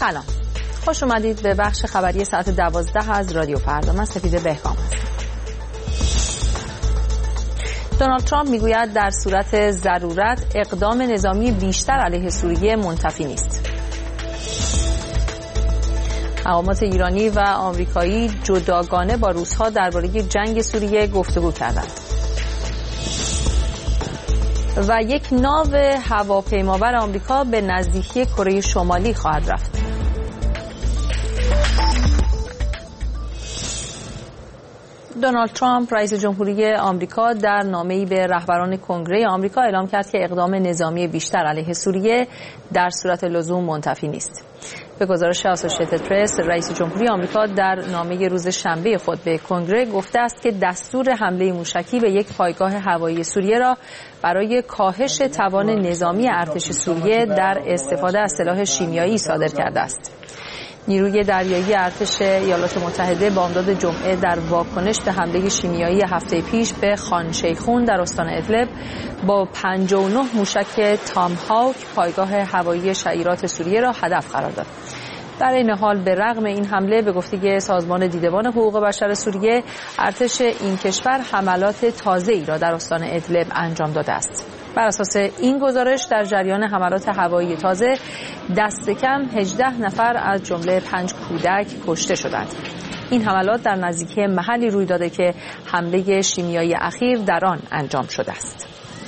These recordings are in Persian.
سلام، خوش اومدید به بخش خبری ساعت 12 از رادیو فردا. من سپیده بهکام هستم. دونالد ترامپ میگوید در صورت ضرورت اقدام نظامی بیشتر علیه سوریه منتفی نیست. مقامات ایرانی و آمریکایی جداگانه با روس‌ها درباره جنگ سوریه گفتگو کردند. و یک ناو هواپیمابر آمریکا به نزدیکی کره شمالی خواهد رفت. دونالد ترامپ رئیس جمهوری آمریکا در نامه‌ای به رهبران کنگره آمریکا اعلام کرد که اقدام نظامی بیشتر علیه سوریه در صورت لزوم منتفی نیست. به گزارش آسوشیتد پرس، رئیس جمهوری آمریکا در نامه روز شنبه خود به کنگره گفته است که دستور حمله موشکی به یک پایگاه هوایی سوریه را برای کاهش توان نظامی ارتش سوریه در استفاده از سلاح شیمیایی صادر کرده است. نیروی دریایی ارتش ایالات متحده بامداد جمعه در واکنش به حمله شیمیایی هفته پیش به خان شیخون در استان ادلب با 59 موشک تامهاوک پایگاه هوایی شعیرات سوریه را هدف قرار داد. در این حال به رغم این حمله به گفته سازمان دیدبان حقوق بشر سوریه، ارتش این کشور حملات تازه‌ای را در استان ادلب انجام داده است. بر اساس این گزارش در جریان حملات هوایی تازه دست کم 18 نفر از جمله 5 کودک کشته شدند. این حملات در نزدیکی محلی روی داده که حمله شیمیایی اخیر در آن انجام شده است.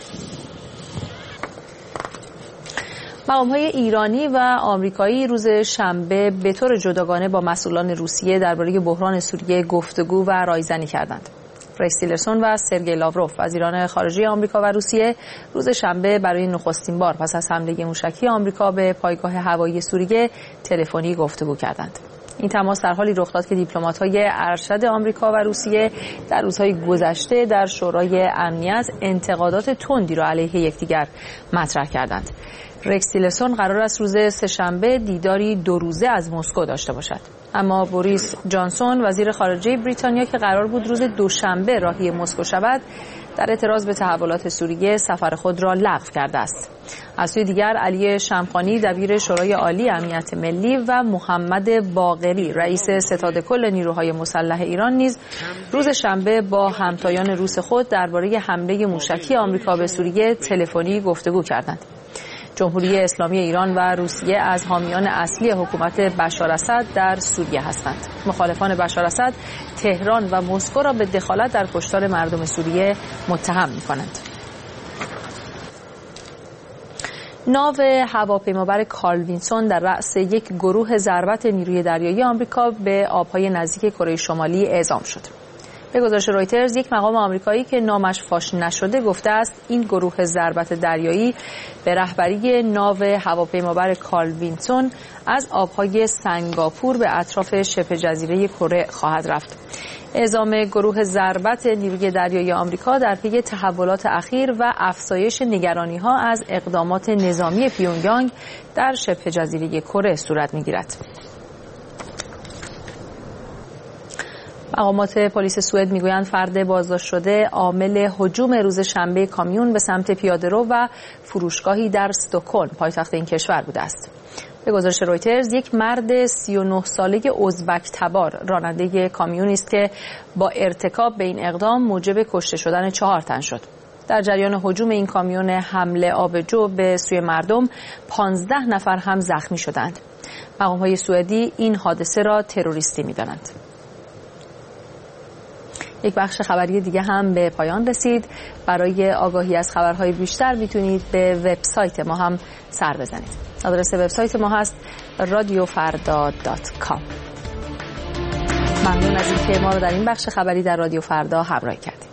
مقام‌های ایرانی و آمریکایی روز شنبه به طور جداگانه با مسئولان روسیه درباره بحران سوریه گفتگو و رایزنی کردند. ریکس تیلرسون و سرگئی لاوروف وزیران خارجه آمریکا و روسیه روز شنبه برای نخستین بار پس از حمله موشکی آمریکا به پایگاه هوایی سوریه تلفنی گفتگو کردند. این تماس در حالی رخ داد که دیپلمات‌های ارشد آمریکا و روسیه در روزهای گذشته در شورای امنیت انتقادات تندی را علیه یکدیگر مطرح کردند. ریکس تیلرسون قرار است روز سه‌شنبه دیداری 2 روزه از مسکو داشته باشد، اما بوریس جانسون وزیر خارجه بریتانیا که قرار بود روز دوشنبه راهی مسکو شود، در اعتراض به تحولات سوریه سفر خود را لغو کرده است. از سوی دیگر علی شمخانی دبیر شورای عالی امنیت ملی و محمد باقری رئیس ستاد کل نیروهای مسلح ایران نیز روز شنبه با همتایان روس خود درباره حمله موشکی آمریکا به سوریه تلفنی گفتگو کردند. جمهوری اسلامی ایران و روسیه از حامیان اصلی حکومت بشار اسد در سوریه هستند. مخالفان بشار اسد تهران و مسکو را به دخالت در کشتار مردم سوریه متهم می‌کنند. ناو هواپیمابر کارل وینسون در رأس یک گروه ضربت نیروی دریایی آمریکا به آب‌های نزدیک کره شمالی اعزام شد. به گزارش رویترز، یک مقام آمریکایی که نامش فاش نشده گفته است این گروه ضربت دریایی به رهبری ناو هواپیمابر کارل وینسون از آبهای سنگاپور به اطراف شبه جزیره کره خواهد رفت. اعزام گروه ضربت نیروی دریایی آمریکا در پی تحولات اخیر و افزایش نگرانی‌ها از اقدامات نظامی پیونگیانگ در شبه جزیره کره صورت می‌گیرد. مقامات پلیس سوئد میگویند فرد بازداشت شده عامل هجوم روز شنبه کامیون به سمت پیاده‌رو و فروشگاهی در استکهلم پایتخت این کشور بوده است. به گزارش رویترز، یک مرد 39 ساله ازبک تبار راننده کامیونی است که با ارتکاب به این اقدام موجب کشته شدن 4 تن شد. در جریان هجوم این کامیون حمله آبجو به سوی مردم 15 نفر هم زخمی شدند. مقام‌های سوئدی این حادثه را تروریستی می‌دانند. یک بخش خبری دیگه هم به پایان رسید. برای آگاهی از خبرهای بیشتر میتونید به وبسایت ما هم سر بزنید. آدرس وبسایت ما هست radiofarda.com. ممنون از اینکه ما رو در این بخش خبری در رادیو فردا همراهی کردید.